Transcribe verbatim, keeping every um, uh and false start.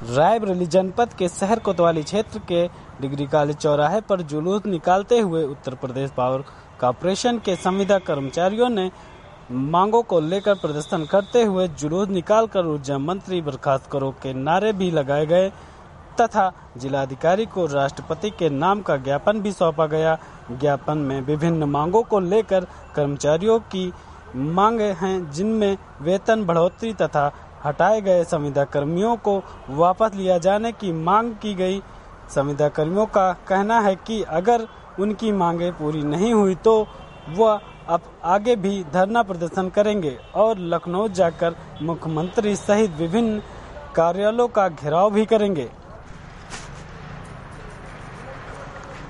रायबरेली जनपद के शहर कोतवाली क्षेत्र के डिग्री कॉलेज चौराहे पर जुलूस निकालते हुए उत्तर प्रदेश पावर कॉर्पोरेशन के संविदा कर्मचारियों ने मांगों को लेकर प्रदर्शन करते हुए जुलूस निकालकर ऊर्जा मंत्री बर्खास्त करो के नारे भी लगाए गए तथा जिलाधिकारी को राष्ट्रपति के नाम का ज्ञापन भी सौंपा गया। ज्ञापन में विभिन्न मांगों को लेकर कर्मचारियों की मांगे हैं, जिनमें वेतन बढ़ोतरी तथा हटाए गए संविदा कर्मियों को वापस लिया जाने की मांग की गई। संविदा कर्मियों का कहना है कि अगर उनकी मांगे पूरी नहीं हुई तो वह अब आगे भी धरना प्रदर्शन करेंगे और लखनऊ जाकर मुख्यमंत्री सहित विभिन्न कार्यालयों का घेराव भी करेंगे।